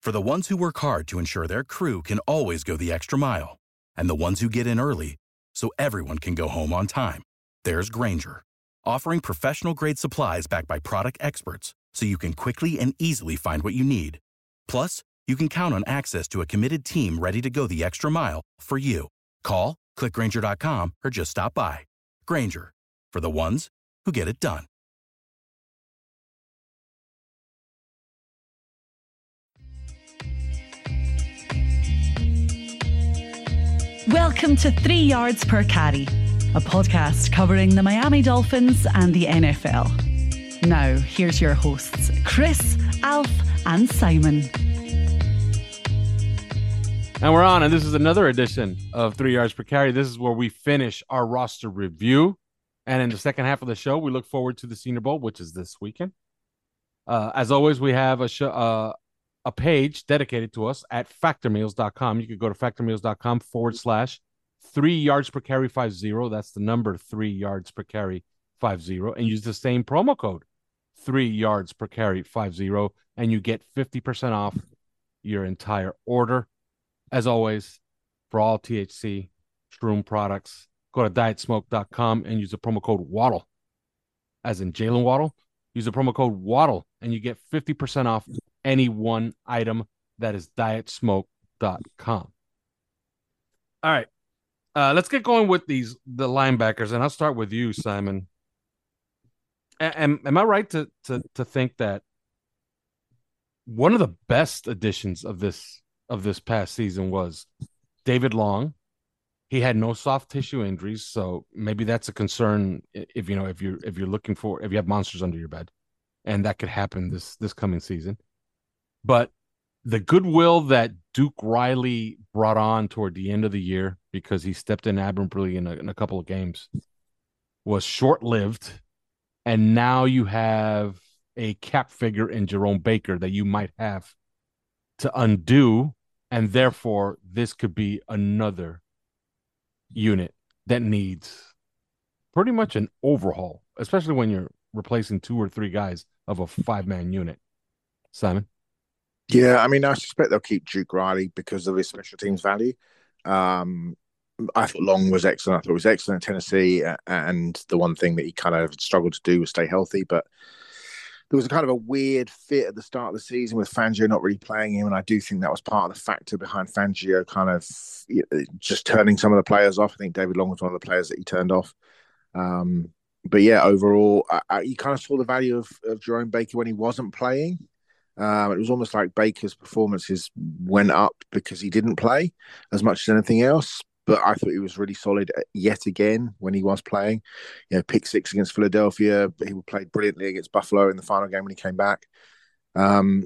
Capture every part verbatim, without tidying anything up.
For the ones who work hard to ensure their crew can always go the extra mile, and the ones who get in early so everyone can go home on time, there's Grainger, offering professional-grade supplies backed by product experts so you can quickly and easily find what you need. Plus, you can count on access to a committed team ready to go the extra mile for you. Call, click Grainger dot com, or just stop by. Grainger, for the ones who get it done. Welcome to Three Yards Per Carry, a podcast covering the Miami Dolphins and the N F L. Now, here's your hosts, Chris, Alf, and Simon. And we're on, and this is another edition of Three Yards Per Carry. This is where we finish our roster review. And in the second half of the show, we look forward to the Senior Bowl, which is this weekend. Uh, as always, we have a show, uh, a page dedicated to us at factor meals dot com. You could go to factor meals dot com forward slash three yards per carry five zero. That's the number three yards per carry five zero. And use the same promo code three yards per carry five zero. And you get fifty percent off your entire order. As always, for all T H C shroom products, go to diet smoke dot com and use the promo code Waddle, as in Jalen Waddle. Use the promo code Waddle, and you get fifty percent off any one item. That is diet smoke dot com. All right, uh, let's get going with these the linebackers, and I'll start with you, Simon. A- am am I right to to to think that one of the best additions of this of this past season was David Long? He had no soft tissue injuries, so maybe that's a concern if you know if you're if you're looking for if you have monsters under your bed, and that could happen this this coming season. But the goodwill that Duke Riley brought on toward the end of the year, because he stepped in admirably in a, in a couple of games, was short-lived, and now you have a cap figure in Jerome Baker that you might have to undo, and therefore this could be another unit that needs pretty much an overhaul, especially when you're replacing two or three guys of a five-man unit. Simon? Yeah, I mean, I suspect they'll keep Duke Riley because of his special teams value. Um, I thought Long was excellent. I thought he was excellent at Tennessee, and the one thing that he kind of struggled to do was stay healthy, but there was a kind of a weird fit at the start of the season with Fangio not really playing him, and I do think that was part of the factor behind Fangio kind of you know, just turning some of the players off. I think David Long was one of the players that he turned off. Um, but yeah, overall, I, I, you kind of saw the value of, of Jerome Baker when he wasn't playing. Um, it was almost like Baker's performances went up because he didn't play as much as anything else. But I thought he was really solid yet again when he was playing. You know, pick six against Philadelphia, but he played brilliantly against Buffalo in the final game when he came back. Um,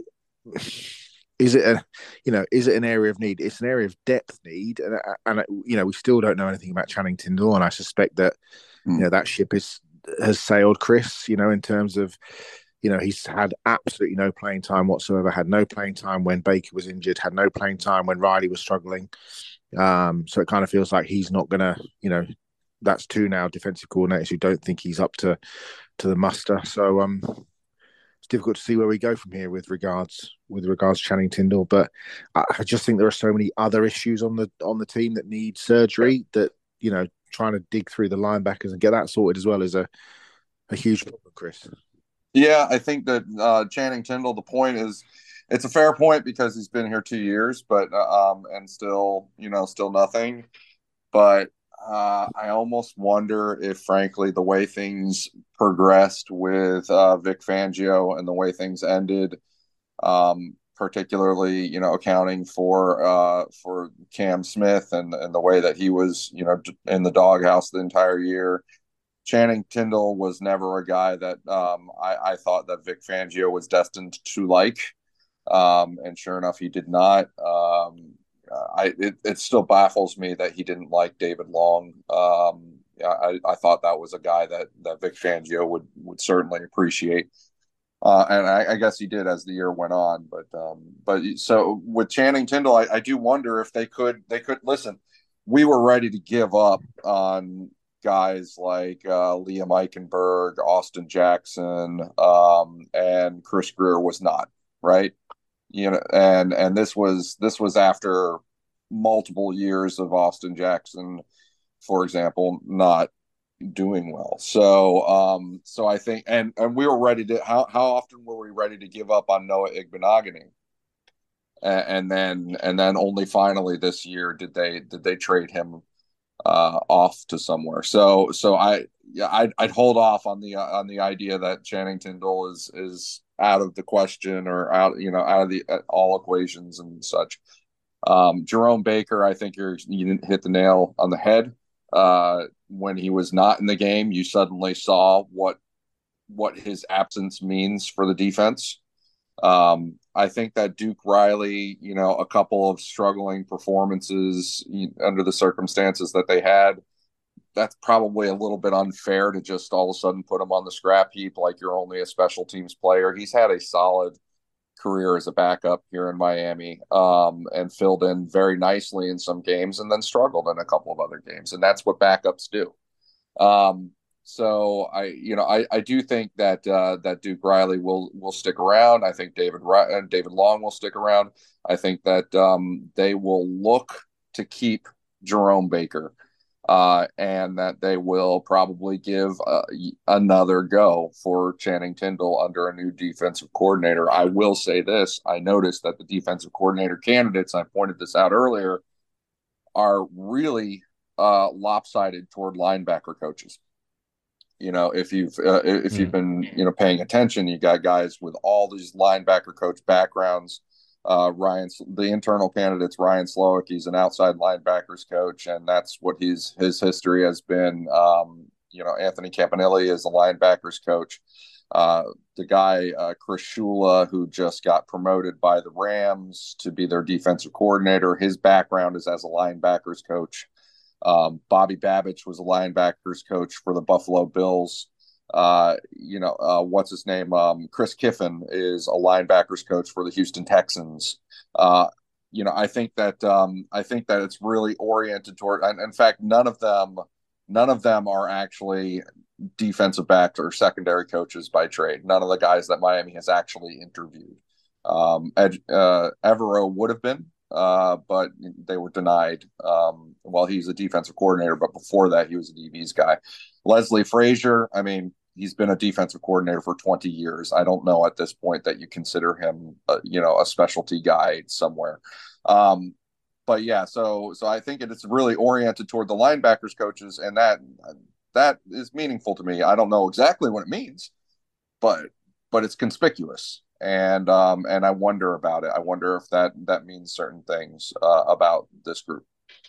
is it a, you know, is it an area of need? It's an area of depth need, and, and you know, we still don't know anything about Channing Tindall, and I suspect that mm. you know that ship is has sailed, Chris. You know, in terms of. You know, he's had absolutely no playing time whatsoever, had no playing time when Baker was injured, had no playing time when Riley was struggling. Um, so it kind of feels like he's not going to, you know, that's two now defensive coordinators who don't think he's up to to the muster. So um, it's difficult to see where we go from here with regards with regards to Channing Tindall. But I, I just think there are so many other issues on the on the team that need surgery that, you know, trying to dig through the linebackers and get that sorted as well is a, a huge problem, Chris. Yeah, I think that uh, Channing Tindall, the point is, it's a fair point because he's been here two years, but um, and still, you know, still nothing. But uh, I almost wonder if, frankly, the way things progressed with uh, Vic Fangio and the way things ended, um, particularly, you know, accounting for uh, for Cam Smith and and the way that he was, you know, in the doghouse the entire year. Channing Tindall was never a guy that um, I, I thought that Vic Fangio was destined to like. Um, and sure enough, he did not. Um, I it, it still baffles me that he didn't like David Long. Um, I, I thought that was a guy that, that Vic Fangio would, would certainly appreciate. Uh, and I, I guess he did as the year went on. But um, but so with Channing Tindall, I, I do wonder if they could they could listen. We were ready to give up on guys like uh, Liam Eichenberg, Austin Jackson, um, and Chris Greer was not, right? You know, and and this was this was after multiple years of Austin Jackson, for example, not doing well. So um so I think and and we were ready to how how often were we ready to give up on Noah Igbenogany? And, and then and then only finally this year did they did they trade him uh off to somewhere. So so I yeah I'd, I'd hold off on the uh, on the idea that Channing Tindall is is out of the question or out you know out of the uh, all equations and such. Um, Jerome Baker, I think you're you didn't hit the nail on the head. Uh, when he was not in the game, you suddenly saw what what his absence means for the defense. Um, I think that Duke Riley, you know, a couple of struggling performances under the circumstances that they had, that's probably a little bit unfair to just all of a sudden put him on the scrap heap like you're only a special teams player. He's had a solid career as a backup here in Miami, um, and filled in very nicely in some games and then struggled in a couple of other games. And that's what backups do. Um, so I, you know, I, I do think that, uh, that Duke Riley will, will stick around. I think David, uh, David Long will stick around. I think that, um, they will look to keep Jerome Baker, uh, and that they will probably give uh, another go for Channing Tindall under a new defensive coordinator. I will say this. I noticed that the defensive coordinator candidates, I pointed this out earlier, are really uh, lopsided toward linebacker coaches. You know, if you've uh, if mm. you've been you know paying attention, you got guys with all these linebacker coach backgrounds. Uh, Ryan, the internal candidates, Ryan Slowick, he's an outside linebackers coach, and that's what his his history has been. Um, you know, Anthony Campanelli is a linebackers coach. Uh, the guy, uh, Chris Shula, who just got promoted by the Rams to be their defensive coordinator, his background is as a linebackers coach. Um, Bobby Babich was a linebackers coach for the Buffalo Bills. Uh, you know, uh, what's his name? Um, Chris Kiffin is a linebackers coach for the Houston Texans. Uh, you know, I think that um, I think that it's really oriented toward. And in fact, none of them, none of them are actually defensive backs or secondary coaches by trade. None of the guys that Miami has actually interviewed. Um, Ed, uh, Evero would have been, uh, but they were denied. Um, well, he's a defensive coordinator, but before that, he was a D B's guy. Leslie Frazier, I mean, he's been a defensive coordinator for twenty years. I don't know at this point that you consider him, uh, you know, a specialty guy somewhere. Um, but yeah, so so I think it's really oriented toward the linebackers coaches, and that that is meaningful to me. I don't know exactly what it means, but but it's conspicuous, and um, and I wonder about it. I wonder if that that means certain things uh, about this group.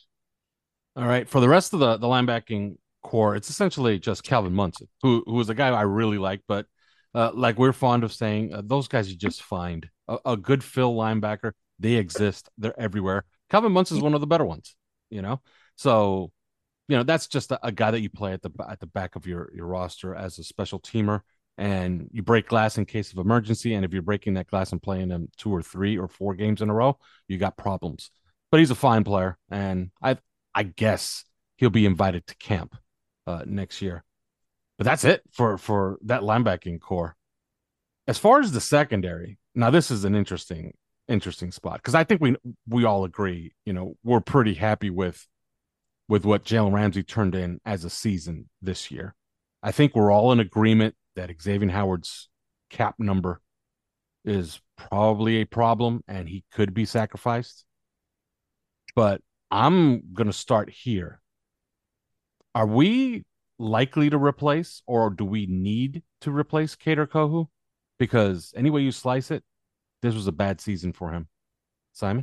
All right, for the rest of the the linebacking core, it's essentially just Calvin Munson, who who is a guy I really like, but uh, like we're fond of saying, uh, those guys you just find a, a good fill linebacker. They exist. They're everywhere. Calvin Munson is one of the better ones, you know. So, you know, that's just a, a guy that you play at the at the back of your your roster as a special teamer, and you break glass in case of emergency. And if you're breaking that glass and playing them two or three or four games in a row, you got problems. But he's a fine player, and I I guess he'll be invited to camp Uh, next year. But that's it for for that linebacking core. As far as the secondary, now this is an interesting interesting spot because I think we we all agree, you know, we're pretty happy with with what Jalen Ramsey turned in as a season this year. I think we're all in agreement that Xavier Howard's cap number is probably a problem and he could be sacrificed. But I'm going to start here. Are we likely to replace, or do we need to replace Kader Kohou? Because any way you slice it, this was a bad season for him. Simon?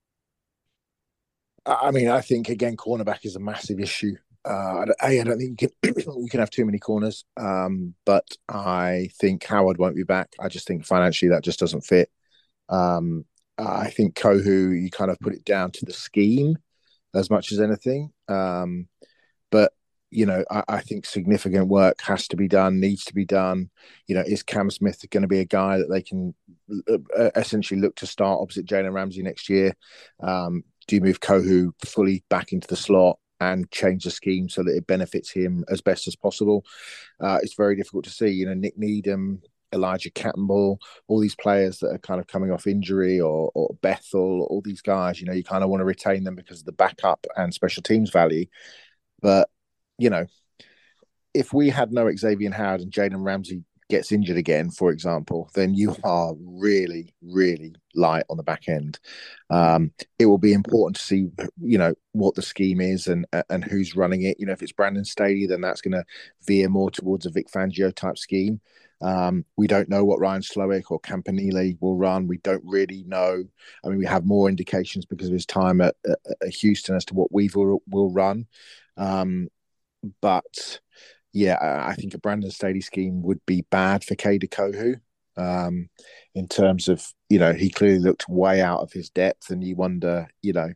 I mean, I think, again, cornerback is a massive issue. Uh, a, I don't think you can, you can have too many corners, um, but I think Howard won't be back. I just think financially that just doesn't fit. Um, I think Kohou, you kind of put it down to the scheme as much as anything. Um, but You know, I, I think significant work has to be done, needs to be done. You know, is Cam Smith going to be a guy that they can uh, essentially look to start opposite Jalen Ramsey next year? Um, do you move Kohou fully back into the slot and change the scheme so that it benefits him as best as possible? Uh, it's very difficult to see. You know, Nick Needham Elijah Campbell, all these players that are kind of coming off injury, or or Bethel, all these guys, you know, you kind of want to retain them because of the backup and special teams value. But, you know, if we had no Xavier Howard and Jalen Ramsey gets injured again, for example, then you are really, really light on the back end. Um, it will be important to see, you know, what the scheme is and and who's running it. You know, if it's Brandon Staley, then that's going to veer more towards a Vic Fangio type scheme. Um, we don't know what Ryan Slowick or Campanile will run. We don't really know. I mean, we have more indications because of his time at, at, at Houston as to what Weaver will, will run. Um, but yeah, I think a Brandon Staley scheme would be bad for Kader Kohu, um, in terms of, you know, he clearly looked way out of his depth, and you wonder, you know,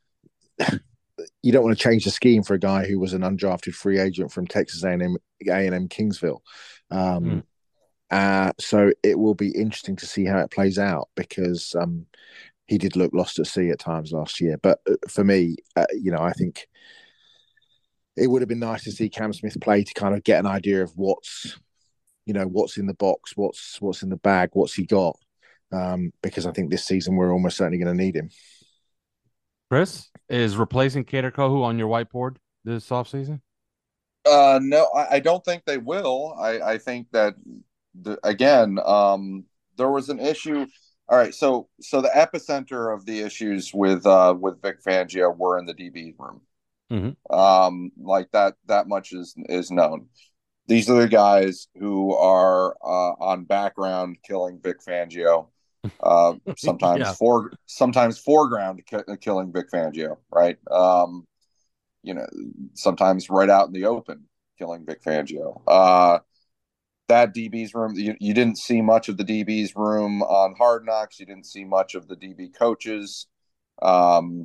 you don't want to change the scheme for a guy who was an undrafted free agent from Texas A and M, A and M Kingsville. Um, mm. uh, so it will be interesting to see how it plays out, because um, he did look lost at sea at times last year. But for me, uh, you know, I think it would have been nice to see Cam Smith play to kind of get an idea of what's, you know, what's in the box, what's what's in the bag, what's he got. Um, because I think this season we're almost certainly going to need him. Chris, is replacing Kader Kohu on your whiteboard this offseason? Uh, no, I, I don't think they will. I, I think that, the, again, um, there was an issue. All right, so so the epicenter of the issues with uh, with Vic Fangio were in the D B room. Mm-hmm. Um, like that, that much is is known. These are the guys who are uh, on background killing Vic Fangio. Uh, sometimes yeah. for sometimes foreground ki- killing Vic Fangio, right? Um, you know, sometimes right out in the open killing Vic Fangio. Uh, that D B's room, you, you didn't see much of the D B's room on Hard Knocks. You didn't see much of the D B coaches, um,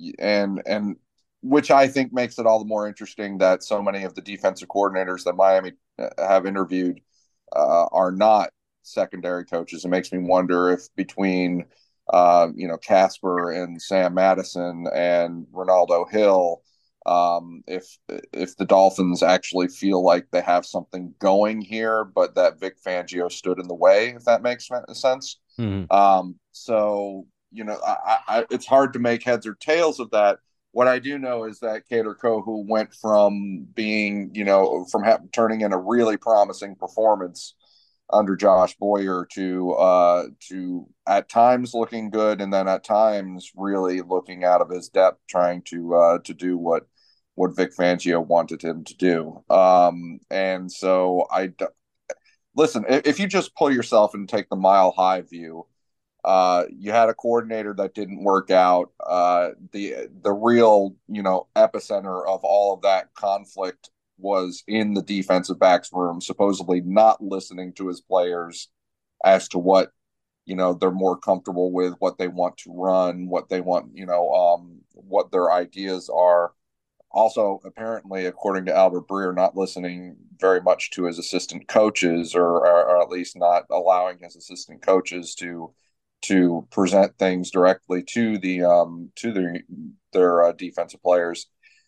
and and. which I think makes it all the more interesting that so many of the defensive coordinators that Miami have interviewed uh, are not secondary coaches. It makes me wonder if between, uh, you know, Casper and Sam Madison and Ronaldo Hill, um, if if the Dolphins actually feel like they have something going here, but that Vic Fangio stood in the way, if that makes sense. Mm-hmm. Um, so, you know, I, I, it's hard to make heads or tails of that. What I do know is that Kader Kohu went from being, you know, from ha- turning in a really promising performance under Josh Boyer to uh, to at times looking good, and then at times really looking out of his depth, trying to uh, to do what what Vic Fangio wanted him to do. Um, and so I listen. If you just pull yourself and take the mile high view. Uh, you had a coordinator that didn't work out. Uh, the the real, you know, epicenter of all of that conflict was in the defensive backs room, supposedly not listening to his players as to what, you know, they're more comfortable with, what they want to run, what they want, you know, um, what their ideas are. Also, apparently, according to Albert Breer, not listening very much to his assistant coaches, or, or, or at least not allowing his assistant coaches to to present things directly to the um to the, their uh, defensive players.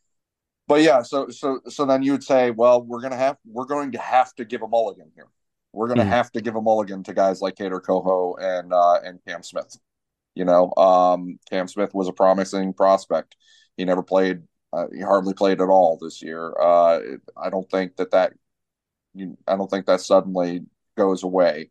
But yeah, so so so then you would say, well, we're gonna have we're going to have to give a mulligan here. We're gonna mm-hmm. have to give a mulligan to guys like Kader Kohu and uh, and Cam Smith. You know, um, Cam Smith was a promising prospect. He never played. Uh, he hardly played at all this year. Uh, it, I don't think that that. You, I don't think that suddenly goes away.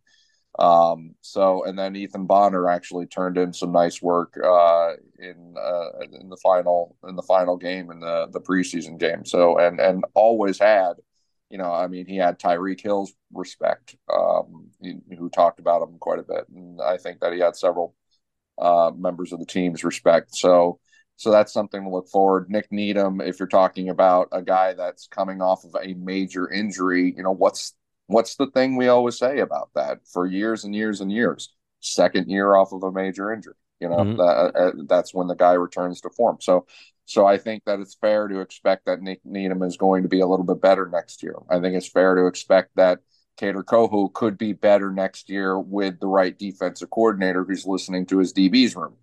Um, so, and then Ethan Bonner actually turned in some nice work, uh, in, uh, in the final, in the final game in the, the preseason game. So, and, and always had, you know, I mean, he had Tyreek Hill's respect, um, he, who talked about him quite a bit. And I think that he had several, uh, members of the team's respect. So, so that's something to look forward. Nick Needham, if you're talking about a guy that's coming off of a major injury, you know, what's, What's the thing we always say about that for years and years and years? Second year off of a major injury, you know, mm-hmm. that, uh, that's when the guy returns to form. So, so I think that it's fair to expect that Nick Needham is going to be a little bit better next year. I think it's fair to expect that Kader Kohu could be better next year with the right defensive coordinator who's listening to his D B's room.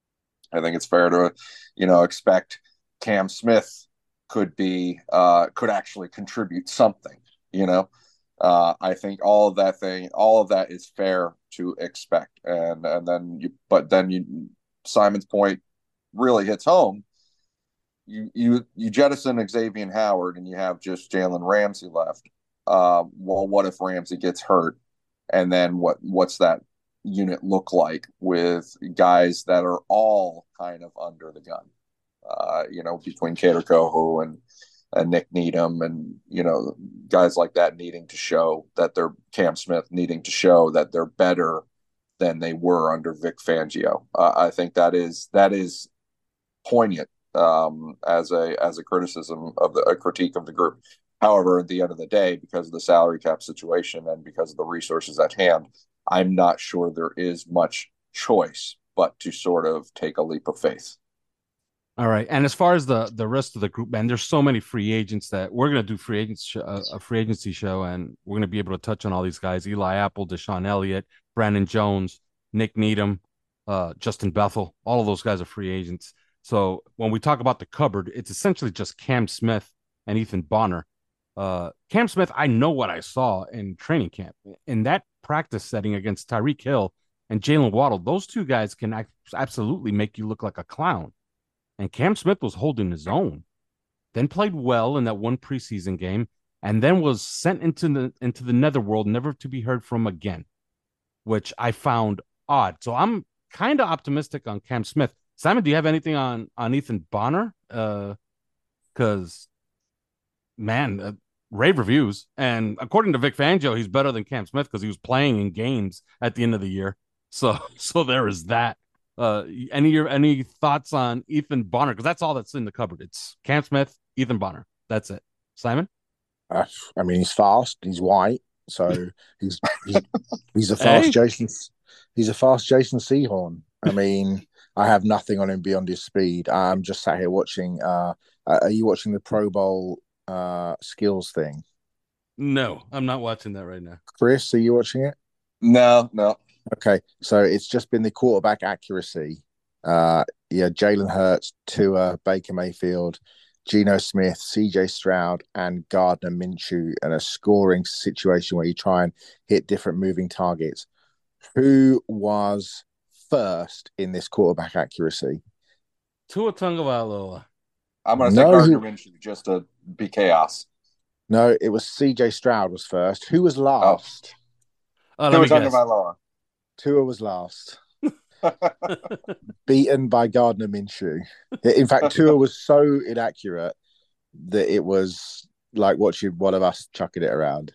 I think it's fair to, you know, expect Cam Smith could be, uh, could actually contribute something, you know. Uh, I think all of that thing, all of that is fair to expect, and and then you, but then you, Simon's point really hits home. You you you jettison Xavier Howard, and you have just Jalen Ramsey left. Uh, well, what if Ramsey gets hurt, and then what? What's that unit look like with guys that are all kind of under the gun? Uh, you know, between Kader Kohou and and Nick Needham, and you know, guys like that needing to show that they're Cam Smith needing to show that they're better than they were under Vic Fangio. Uh, I think that is that is poignant um, as a as a criticism of the a critique of the group. However, at the end of the day, because of the salary cap situation and because of the resources at hand, I'm not sure there is much choice but to sort of take a leap of faith. All right, and as far as the the rest of the group, man, there's so many free agents that we're gonna do free agents sh- uh, a free agency show, and we're gonna be able to touch on all these guys: Eli Apple, Deshaun Elliott, Brandon Jones, Nick Needham, uh, Justin Bethel. All of those guys are free agents. So when we talk about the cupboard, it's essentially just Cam Smith and Ethan Bonner. Uh, Cam Smith, I know what I saw in training camp in that practice setting against Tyreek Hill and Jalen Waddle. Those two guys can act- absolutely make you look like a clown. And Cam Smith was holding his own, then played well in that one preseason game, and then was sent into the into the netherworld, never to be heard from again, which I found odd. So I'm kind of optimistic on Cam Smith. Simon, do you have anything on on Ethan Bonner? Because, uh, man, uh, rave reviews. And according to Vic Fangio, he's better than Cam Smith because he was playing in games at the end of the year. So, so there is that. Uh, any any thoughts on Ethan Bonner? Because that's all that's in the cupboard. It's Cam Smith, Ethan Bonner. That's it. Simon? Uh, I mean, he's fast. He's white, so he's he's, he's a fast Hey? Jason. He's a fast Jason Sehorn. I mean, I have nothing on him beyond his speed. I'm just sat here watching. Uh, are you watching the Pro Bowl uh, skills thing? No, I'm not watching that right now. Chris, are you watching it? No, no. Okay, so it's just been the quarterback accuracy. Uh, yeah, Jalen Hurts, Tua, Baker Mayfield, Geno Smith, C J Stroud, and Gardner Minshew, and a scoring situation where you try and hit different moving targets. Who was first in this quarterback accuracy? Tua Tagovailoa. I'm going to No, say Gardner he- Minshew just to be chaos. No, it was C J Stroud was first. Who was last? Uh, Tua let me guess. Tagovailoa. Tua was last. Beaten by Gardner Minshew. In fact, Tua was so inaccurate that it was like watching one of us chucking it around.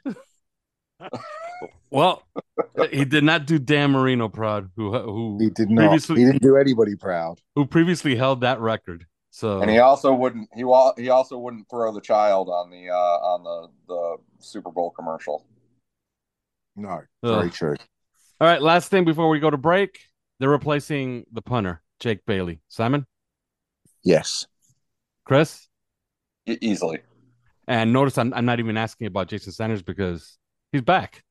Well, he did not do Dan Marino proud, who who He did not. previously He didn't do anybody proud. who previously held that record. So And he also wouldn't he wa- he also wouldn't throw the child on the uh, on the, the Super Bowl commercial. No, very Ugh. true. all right, last thing before we go to break, they're replacing the punter, Jake Bailey. Simon, Yes. Chris, E- easily. and notice I'm I'm not even asking about Jason Sanders because he's back.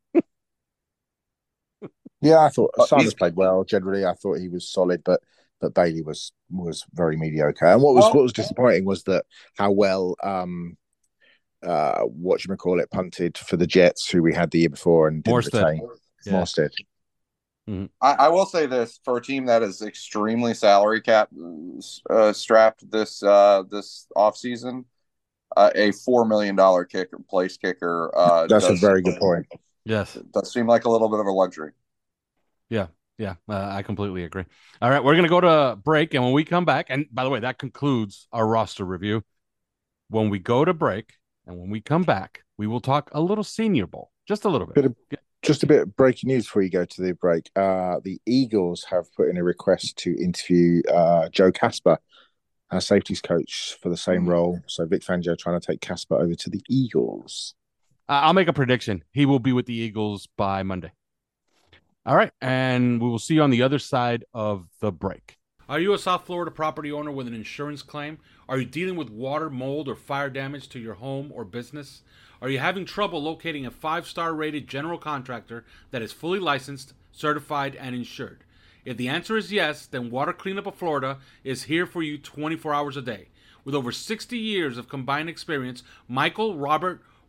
Yeah, I thought Uh, Sanders he's- played well. Generally, I thought he was solid, but but Bailey was was very mediocre. And what was Well- what was disappointing was that how well um uh what you call it punted for the Jets, who we had the year before and didn't Morstead. retain. Yeah. Morstead. I, I will say this for a team that is extremely salary cap uh, strapped this uh, this offseason, uh, a four million dollar kicker place kicker. Uh, That's a does, very good point. Yes. Does seem like a little bit of a luxury. Yeah, uh, I completely agree. All right, we're going to go to break, and when we come back, and by the way, that concludes our roster review. When we go to break, and when we come back, we will talk a little Senior Bowl, just a little bit. Bit of, just a bit of breaking news before you go to the break. Uh, the Eagles have put in a request to interview uh, Joe Casper, our safeties coach, for the same role. So Vic Fangio trying to take Casper over to the Eagles. Uh, I'll make a prediction. He will be with the Eagles by Monday. All right, and we will see you on the other side of the break. Are you a South Florida property owner with an insurance claim? Are you dealing with water, mold, or fire damage to your home or business? Are you having trouble locating a five-star rated general contractor that is fully licensed, certified, and insured? If the answer is yes, then Water Cleanup of Florida is here for you twenty-four hours a day. With over sixty years of combined experience, Michael, Robert,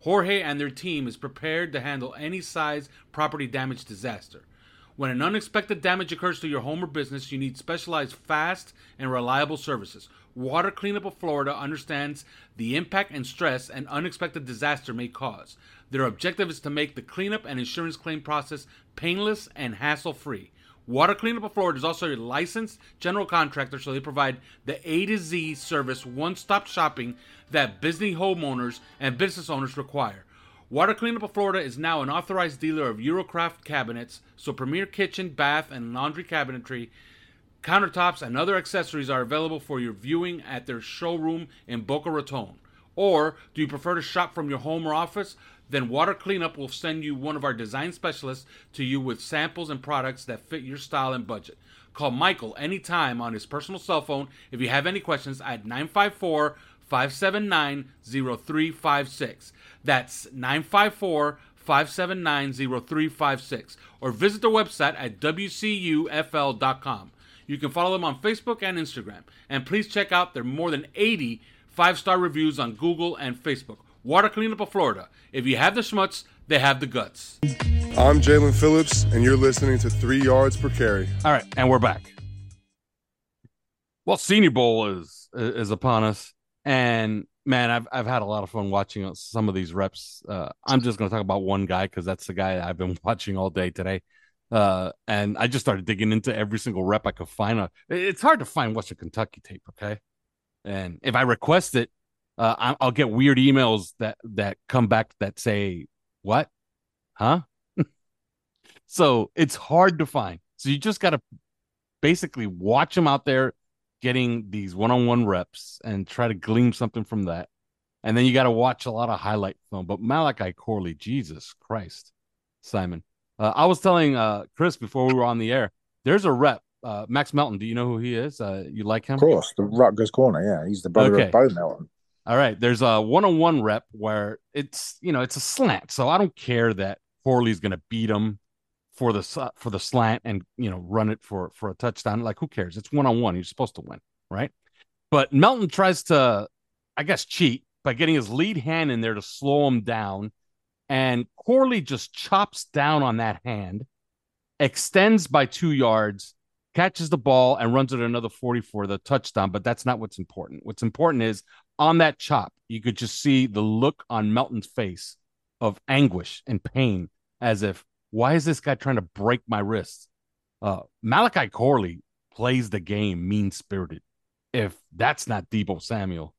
Jorge and their team is prepared to handle any size property damage disaster. When an unexpected damage occurs to your home or business, you need specialized, fast, and reliable services. Water Cleanup of Florida understands the impact and stress an unexpected disaster may cause. Their objective is to make the cleanup and insurance claim process painless and hassle-free. Water Cleanup of Florida is also a licensed general contractor, so they provide the A to Z service, one-stop shopping that busy homeowners and business owners require. Water Cleanup of Florida is now an authorized dealer of Eurocraft cabinets, so premier kitchen, bath, and laundry cabinetry, countertops, and other accessories are available for your viewing at their showroom in Boca Raton. Or, do you prefer to shop from your home or office? Then Water Cleanup will send you one of our design specialists to you with samples and products that fit your style and budget. Call Michael anytime on his personal cell phone if you have any questions at nine five four, five seven nine, zero three five six. That's nine five four, five seven nine, zero three five six. Or visit their website at w c u f l dot com. You can follow them on Facebook and Instagram. And please check out their more than eighty five-star reviews on Google and Facebook. Water Cleanup of Florida. If you have the schmutz, they have the guts. I'm Jalen Phillips, and you're listening to Three Yards Per Carry. All right, and we're back. Well, Senior Bowl is is upon us. And man, I've I've had a lot of fun watching some of these reps. Uh, I'm just going to talk about one guy because that's the guy I've been watching all day today. Uh, and I just started digging into every single rep I could find. It's hard to find Western Kentucky tape, okay? And if I request it, uh, I'll get weird emails that that come back that say, "What? Huh?" So it's hard to find. So you just got to basically watch them out there getting these one-on-one reps and try to glean something from that. And then you got to watch a lot of highlight film. But Malachi Corley, Jesus Christ, Simon. Uh, I was telling uh, Chris before we were on the air, there's a rep, uh, Max Melton. Do you know who he is? Uh, you like him? Of course, the Rutgers corner. Yeah, he's the brother okay. of Bo Melton. All right, there's a one-on-one rep where it's, you know, it's a slant. So I don't care that Corley's going to beat him for the for the slant and, you know, run it for for a touchdown. Like, who cares? It's one-on-one. You're supposed to win, right? But Melton tries to, I guess, cheat by getting his lead hand in there to slow him down, and Corley just chops down on that hand, extends by two yards, catches the ball, and runs it another forty for the touchdown. But that's not what's important. What's important is on that chop, you could just see the look on Melton's face of anguish and pain, as if, why is this guy trying to break my wrist? Uh, Malachi Corley plays the game mean-spirited. If that's not Deebo Samuel,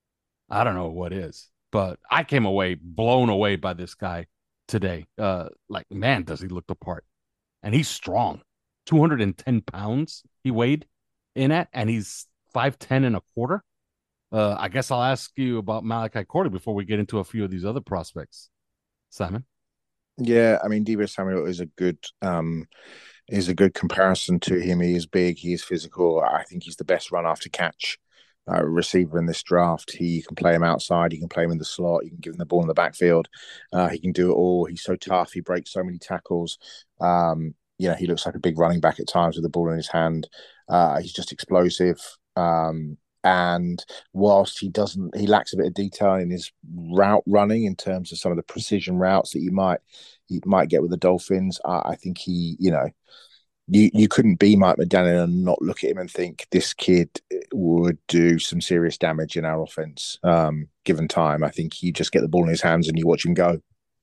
I don't know what is. But I came away blown away by this guy today. Uh, like, man, does he look the part. And he's strong. two hundred ten pounds he weighed in at, and he's five ten and a quarter. Uh, I guess I'll ask you about Malachi Corley before we get into a few of these other prospects. Simon? Yeah, I mean, Deebo Samuel is a good um, is a good comparison to him. He is big, he is physical. I think he's the best run after catch uh, receiver in this draft. He can play him outside, you can play him in the slot, you can give him the ball in the backfield. Uh, he can do it all. He's so tough. He breaks so many tackles. Um, you know, he looks like a big running back at times with the ball in his hand. Uh, he's just explosive. Um, And whilst he doesn't, he lacks a bit of detail in his route running in terms of some of the precision routes that you might you might get with the Dolphins. I, I think he, you know, you you couldn't be Mike McDaniel and not look at him and think this kid would do some serious damage in our offense, um, given time. I think you just get the ball in his hands and you watch him go.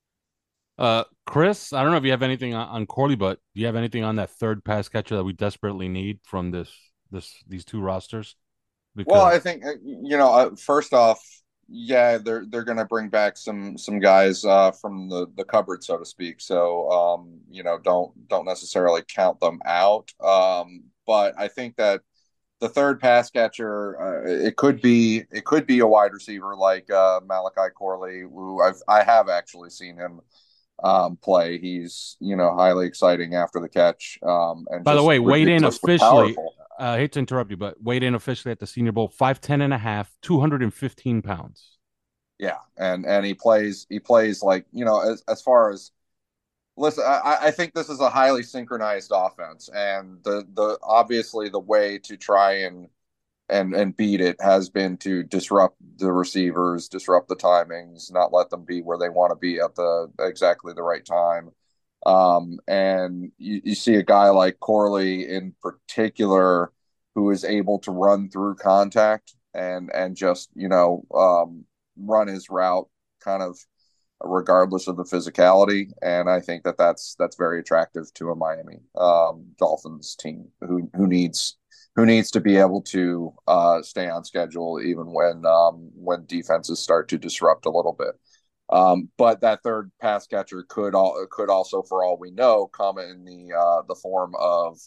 Uh, Chris, I don't know if you have anything on, on Corley, but do you have anything on that third pass catcher that we desperately need from this this these two rosters? Because... Well, I think, you know, uh, first off, yeah, they're they're going to bring back some some guys uh, from the, the cupboard, so to speak. So, um, you know, don't don't necessarily count them out. Um, but I think that the third pass catcher, uh, it could be it could be a wide receiver like uh, Malachi Corley, who I've I have actually seen him um, play. He's, you know, highly exciting after the catch. Um, and by the way, weighed in officially. Powerful. Uh, I hate to interrupt you, but weighed in officially at the Senior Bowl, five ten and a half, two hundred fifteen pounds. Yeah, and and he plays he plays like, you know, as as far as listen, I, I think this is a highly synchronized offense, and the the obviously the way to try and and and beat it has been to disrupt the receivers, disrupt the timings, not let them be where they want to be at the exactly the right time. Um, and you, you see a guy like Corley in particular who is able to run through contact and and just you know um, run his route kind of regardless of the physicality. And I think that that's that's very attractive to a Miami um, Dolphins team who who needs who needs to be able to uh, stay on schedule even when um, when defenses start to disrupt a little bit. Um, but that third pass catcher could all, could also, for all we know, come in the uh, the form of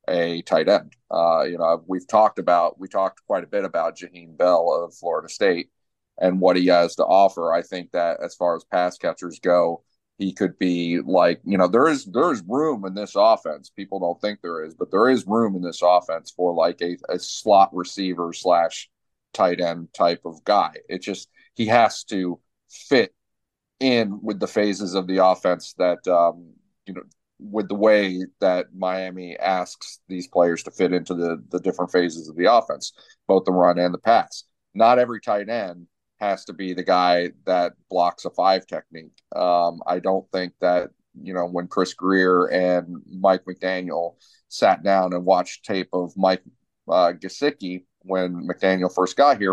a tight end. Uh, you know, we've talked about we talked quite a bit about Jaheim Bell of Florida State and what he has to offer. I think that as far as pass catchers go, he could be like, you know, there is there is room in this offense. People don't think there is, but there is room in this offense for like a, a slot receiver slash tight end type of guy. It just he has to fit in with the phases of the offense that um, you know, with the way that Miami asks these players to fit into the the different phases of the offense, both the run and the pass. Not every tight end has to be the guy that blocks a five technique. Um, I don't think that, you know, when Chris Greer and Mike McDaniel sat down and watched tape of Mike uh, Gesicki when McDaniel first got here,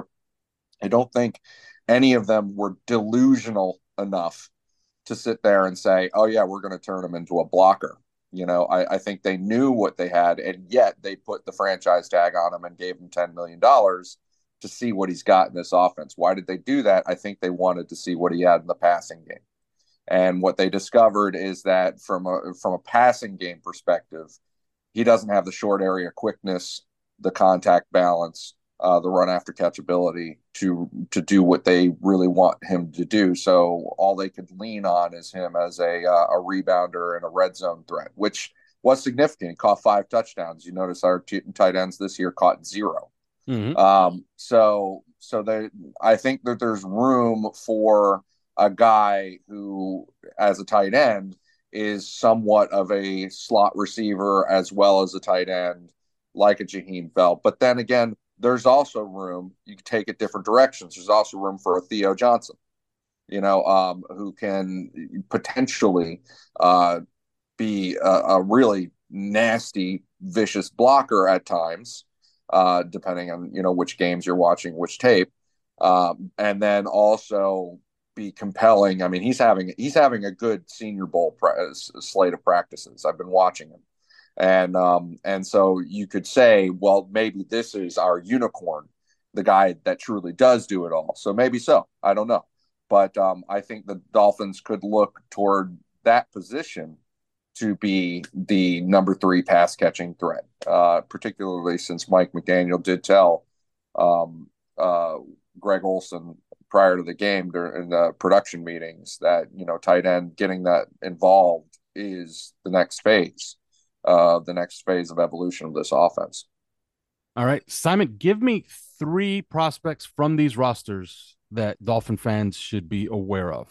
I don't think any of them were delusional enough to sit there and say, oh yeah, we're going to turn him into a blocker. You know, I, I think they knew what they had, and yet they put the franchise tag on him and gave him ten million dollars to see what he's got in this offense. Why did they do that? I think they wanted to see what he had in the passing game. And what they discovered is that from a from a passing game perspective, he doesn't have the short area quickness, the contact balance, uh, the run after catch ability to to do what they really want him to do. So all they could lean on is him as a uh, a rebounder and a red zone threat, which was significant. He caught five touchdowns. You notice our t- tight ends this year caught zero. Mm-hmm. Um, so so they, I think that there's room for a guy who, as a tight end, is somewhat of a slot receiver as well as a tight end, like a Jaheim Bell. But then again, there's also room. You can take it different directions. There's also room for a Theo Johnson, you know, um, who can potentially uh, be a, a really nasty, vicious blocker at times, uh, depending on, you know, which games you're watching, which tape, um, and then also be compelling. I mean, he's having he's having a good Senior Bowl pra- slate of practices. I've been watching him. And um, and so you could say, well, maybe this is our unicorn, the guy that truly does do it all. So maybe so. I don't know. But um, I think the Dolphins could look toward that position to be the number three pass catching threat, uh, particularly since Mike McDaniel did tell um, uh, Greg Olson prior to the game in the production meetings that, you know, tight end getting that involved is the next phase. Uh, the next phase of evolution of this offense. All right, Simon, give me three prospects from these rosters that Dolphin fans should be aware of.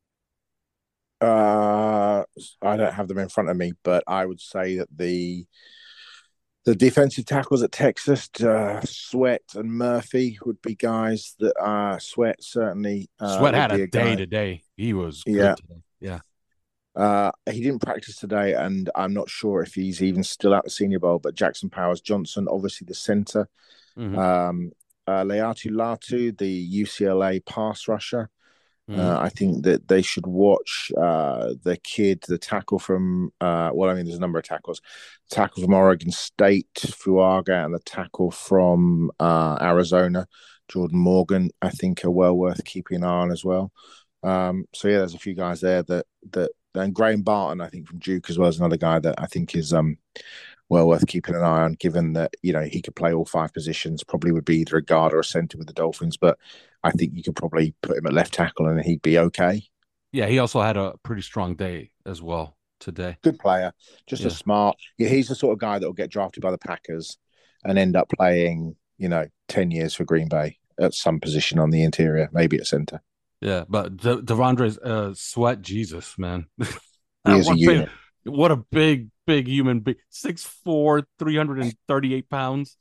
Uh, I don't have them in front of me, but I would say that the the defensive tackles at Texas, uh, Sweat and Murphy, would be guys that uh, Sweat certainly. Uh, Sweat had a, a day guy. today. He was good yeah, today. yeah. Uh, he didn't practice today, and I'm not sure if he's even still at the Senior Bowl. But Jackson Powers Johnson, obviously the center. Mm-hmm. Um, uh, Leatu Latu, the U C L A pass rusher. Mm-hmm. Uh, I think that they should watch uh, the kid, the tackle from. Uh, well, I mean, there's a number of tackles. Tackle from Oregon State, Fuaga, and the tackle from uh, Arizona, Jordan Morgan. I think are well worth keeping an eye on as well. Um, so yeah, there's a few guys there that that. And Graham Barton, I think, from Duke as well, is another guy that I think is um, well worth keeping an eye on, given that, you know, he could play all five positions, probably would be either a guard or a center with the Dolphins, but I think you could probably put him at left tackle and he'd be okay. Yeah, he also had a pretty strong day as well today. Good player, just yeah. a smart. Yeah, he's the sort of guy that will get drafted by the Packers and end up playing, you know, ten years for Green Bay at some position on the interior, maybe at center. Yeah, but De- Devondre uh, Sweat, Jesus, man. He is a unit. Big, what a big, big human being. six foot four, three hundred thirty-eight pounds.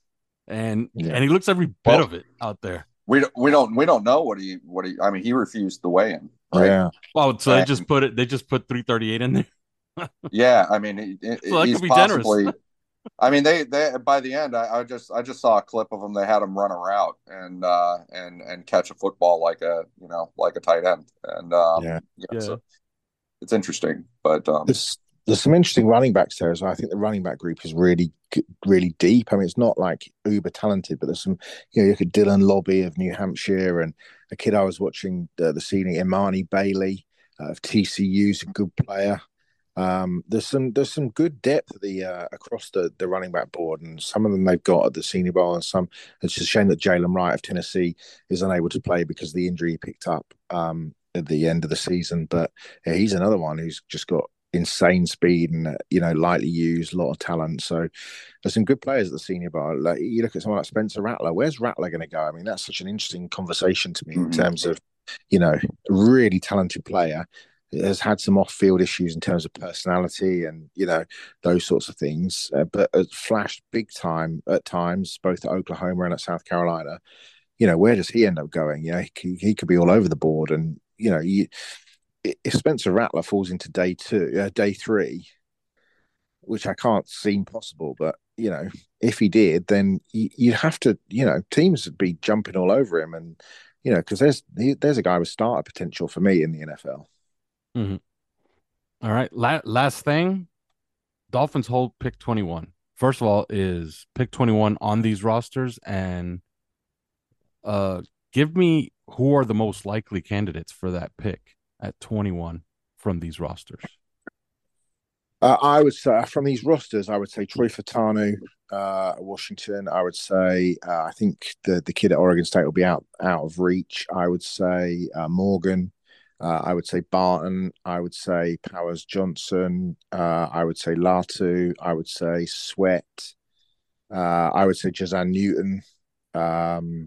and Yeah. and he looks every bit Well, of it out there. We don't, we don't we don't know what he what he I mean he refused the weigh-in, right? Yeah. Well, so they And- just put it. They just put three thirty-eight in there. Yeah, I mean he, he- So that he's could be generous. possibly. I mean they they by the end I, I just I just saw a clip of him. They had him run a route and uh, and and catch a football like a you know like a tight end, and um, Yeah. yeah, Yeah. So it's interesting, but um, There's there's some interesting running backs there as well. I think the running back group is really g- really deep. I mean, it's not like uber talented, but there's some. You know, you look at Dylan Lobby of New Hampshire, and a kid I was watching uh, the senior Imani Bailey uh, of T C U's a good player. Um, there's some there's some good depth the uh, across the, the running back board, and some of them they've got at the Senior Bowl, and some. It's just a shame that Jalen Wright of Tennessee is unable to play because of the injury he picked up um, at the end of the season. But yeah, he's another one who's just got insane speed and uh, you know lightly used, a lot of talent. So there's some good players at the Senior Bowl. Like you look at someone like Spencer Rattler. Where's Rattler going to go? I mean, that's such an interesting conversation to me Mhm. in terms of you know a really talented player. Has had some off-field issues in terms of personality and you know those sorts of things, uh, but has flashed big time at times, both at Oklahoma and at South Carolina. You know, where does he end up going? You know, he, he could be all over the board, and you know, you, if Spencer Rattler falls into day two, uh, day three, which I can't seem possible, but you know, if he did, then you, you'd have to, you know, teams would be jumping all over him, and you know, because there's he, there's a guy with starter potential for me in the N F L. Mhm. All right. La- last thing, Dolphins hold pick twenty-one. First of all, is pick twenty-one on these rosters, and uh, give me who are the most likely candidates for that pick at twenty-one from these rosters. Uh, I would say from these rosters, I would say Troy Fatanu, uh, Washington. I would say uh, I think the the kid at Oregon State will be out out of reach. I would say uh, Morgan. Uh, I would say Barton. I would say Powers Johnson. Uh, I would say Latu. I would say Sweat. Uh, I would say Jazan Newton. Um,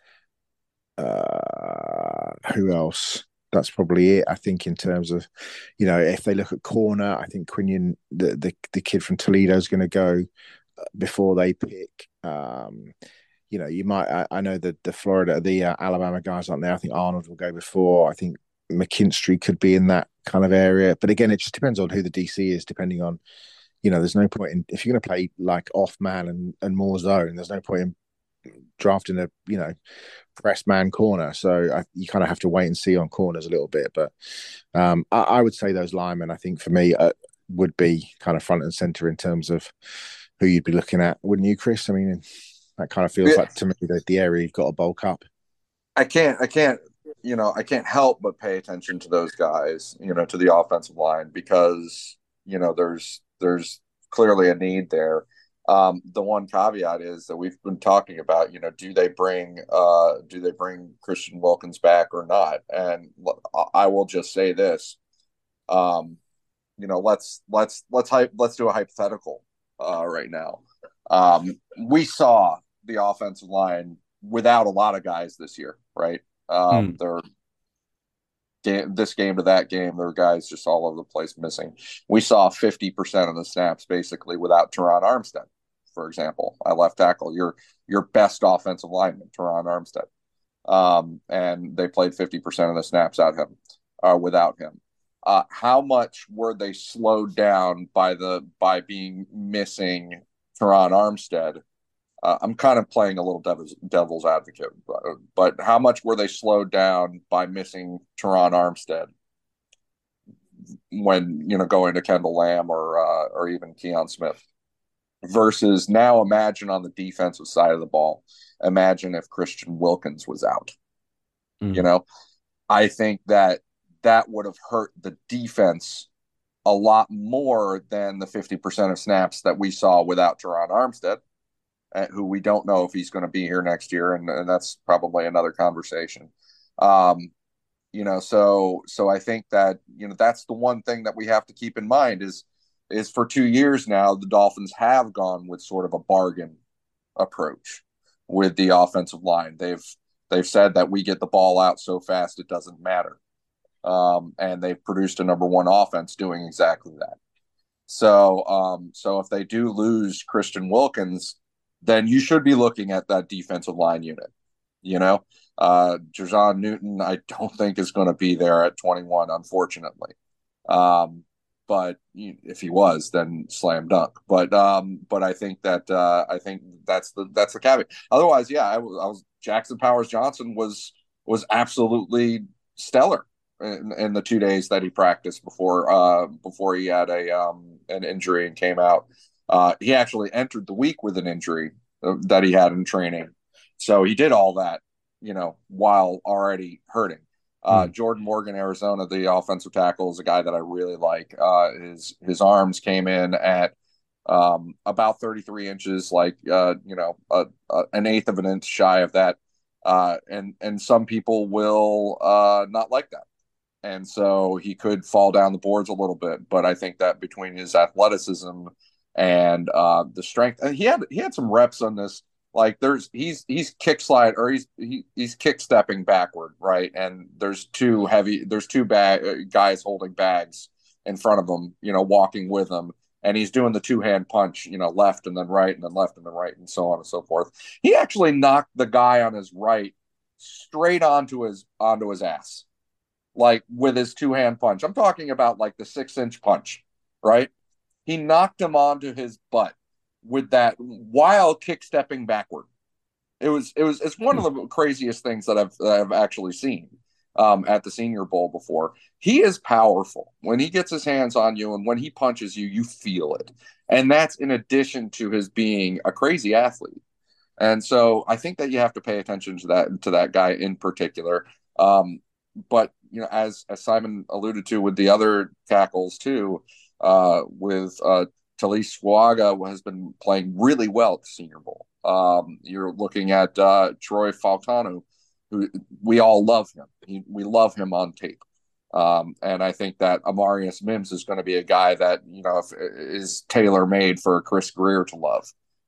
uh, who else? That's probably it. I think in terms of, you know, if they look at corner, I think Quinion, the the, the kid from Toledo, is going to go before they pick. Um, you know, you might. I, I know that the Florida, the uh, Alabama guys aren't there. I think Arnold will go before. I think McKinstry could be in that kind of area. But again, it just depends on who the D C is, depending on, you know, there's no point in, if you're going to play like off man and, and more zone, there's no point in drafting a, you know, press man corner. So I, you kind of have to wait and see on corners a little bit. But um, I, I would say those linemen, I think for me, uh, would be kind of front and center in terms of who you'd be looking at. Wouldn't you, Chris? I mean, that kind of feels Yeah. like to me that the area you've got to bulk up. I can't I can't you know I can't help but pay attention to those guys, you know, to the offensive line, because you know there's there's clearly a need there. Um, the one caveat is that we've been talking about, you know, do they bring uh, do they bring Christian Wilkins back or not? And I will just say this, um, you know, let's let's let's hype let's do a hypothetical uh, right now. Um, we saw the offensive line without a lot of guys this year, right? Um, Hmm. They're game, this game to that game, there were guys just all over the place missing. We saw fifty percent of the snaps basically without Teron Armstead, for example, at left tackle. Your your best offensive lineman, Teron Armstead, um, and they played fifty percent of the snaps out him uh, without him. Uh, how much were they slowed down by the by being missing Teron Armstead? Uh, I'm kind of playing a little devil's, devil's advocate, but, but how much were they slowed down by missing Teron Armstead when, you know, going to Kendall Lamb or uh, or even Keon Smith? Versus now, imagine on the defensive side of the ball, imagine if Christian Wilkins was out. Mm. You know, I think that that would have hurt the defense a lot more than the fifty percent of snaps that we saw without Teron Armstead, who we don't know if he's going to be here next year, and, and that's probably another conversation. Um, you know, so so I think that, you know, that's the one thing that we have to keep in mind is is for two years now, the Dolphins have gone with sort of a bargain approach with the offensive line. They've they've said that we get the ball out so fast it doesn't matter, um, and they've produced a number one offense doing exactly that. So um, so if they do lose Christian Wilkins, then you should be looking at that defensive line unit. You know, uh, Jer'Zhan Newton, I don't think is going to be there at twenty-one, unfortunately. Um, but if he was, then slam dunk. But um, but I think that uh, I think that's the that's the caveat. Otherwise, yeah, I was, I was Jackson Powers Johnson was was absolutely stellar in, in the two days that he practiced before uh, before he had a um, an injury and came out. Uh, he actually entered the week with an injury that he had in training, so he did all that, you know, while already hurting. Uh, mm. Jordan Morgan, Arizona, the offensive tackle, is a guy that I really like. Uh, his his arms came in at um, about thirty-three inches, like uh, you know, a, a, an eighth of an inch shy of that. Uh, and and some people will uh, not like that, and so he could fall down the boards a little bit. But I think that between his athleticism and uh, the strength, and he had he had some reps on this. Like there's he's he's kick slide or he's he, he's kick stepping backward, right? And there's two heavy there's two bag guys holding bags in front of him, you know, walking with him, and he's doing the two hand punch, you know, left and then right and then left and then right and so on and so forth. He actually knocked the guy on his right straight onto his onto his ass, like with his two hand punch. I'm talking about like the six inch punch, right? He knocked him onto his butt with that wild kick stepping backward. It was it was it's one of the craziest things that I've that I've actually seen um, at the Senior Bowl before. He is powerful. When he gets his hands on you and when he punches you, you feel it. And that's in addition to his being a crazy athlete. And so I think that you have to pay attention to that to that guy in particular. Um, but you know, as as Simon alluded to with the other tackles too, uh, with uh, Talise Fuaga has been playing really well at the Senior Bowl. Um, you're looking at uh, Troy Fautanu, who we all love him. He, we love him on tape. Um, and I think that Amarius Mims is going to be a guy that, you know, if, is tailor-made for Chris Greer to love.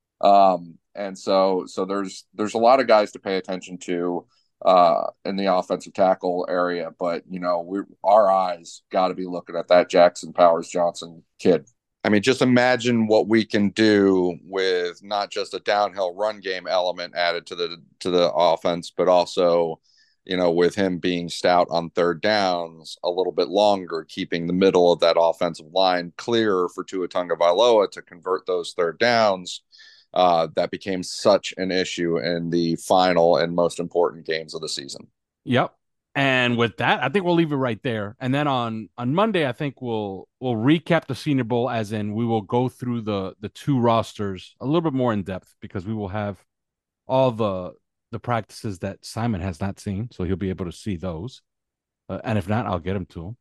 Um, and so so there's there's a lot of guys to pay attention to uh, in the offensive tackle area. But, you know, we our eyes got to be looking at that Jackson Powers Johnson kid. I mean, just imagine what we can do with not just a downhill run game element added to the to the offense, but also, you know, with him being stout on third downs a little bit longer, keeping the middle of that offensive line clearer for Tua Tagovailoa to convert those third downs. Uh, that became such an issue in the final and most important games of the season. Yep. And with that, I think we'll leave it right there. And then on, on Monday, I think we'll we'll recap the Senior Bowl, as in we will go through the the two rosters a little bit more in depth, because we will have all the the practices that Simon has not seen, so he'll be able to see those. Uh, and if not, I'll get him to him.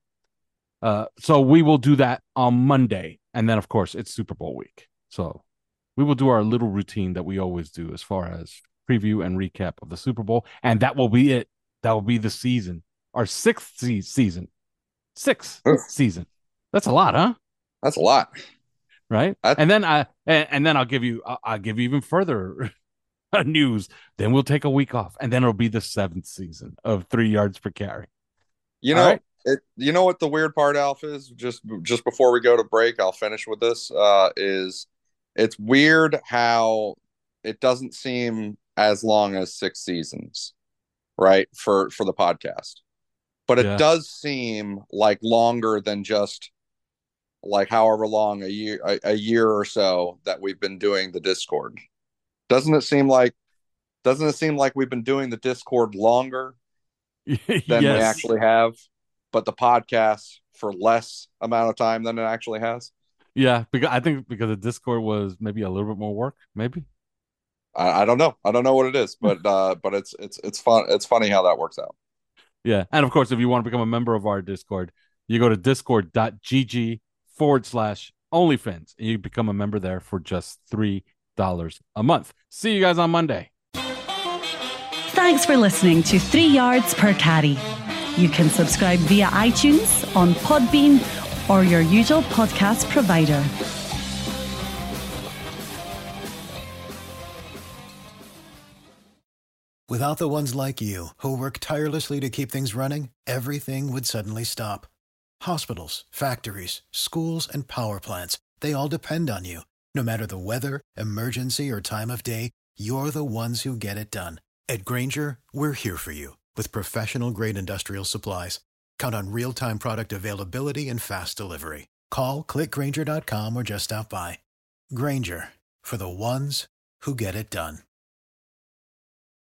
Uh, so we will do that on Monday, and then of course it's Super Bowl week, so we will do our little routine that we always do as far as preview and recap of the Super Bowl, and that will be it. That will be the season, our sixth se- season, sixth Oof. season. That's a lot, huh? That's a lot, right? That's... And then I and, and then I'll give you I'll, I'll give you even further news. Then we'll take a week off, and then it'll be the seventh season of Three Yards Per Carry. You know, right? it, you know what the weird part, Alf, is? Just just before we go to break, I'll finish with this. Uh, is it's weird how it doesn't seem as long as six seasons. Right, for for the podcast, but it yeah. does seem like longer than just like however long a year a, a year or so that we've been doing the Discord. Doesn't it seem like doesn't it seem like we've been doing the Discord longer than yes. we actually have, but the podcast for less amount of time than it actually has? Yeah, because I think because the Discord was maybe a little bit more work, maybe. I, I don't know. I don't know what it is, but uh, but it's it's it's fun. It's funny how that works out. Yeah, and of course, if you want to become a member of our Discord, you go to discord.gg forward slash OnlyFans, and you become a member there for just three dollars a month. See you guys on Monday. Thanks for listening to Three Yards Per Carry. You can subscribe via iTunes, on Podbean, or your usual podcast provider. Without the ones like you, who work tirelessly to keep things running, everything would suddenly stop. Hospitals, factories, schools, and power plants, they all depend on you. No matter the weather, emergency, or time of day, you're the ones who get it done. At Grainger, we're here for you with professional-grade industrial supplies. Count on real-time product availability and fast delivery. Call, click Grainger dot com, or just stop by. Grainger, for the ones who get it done.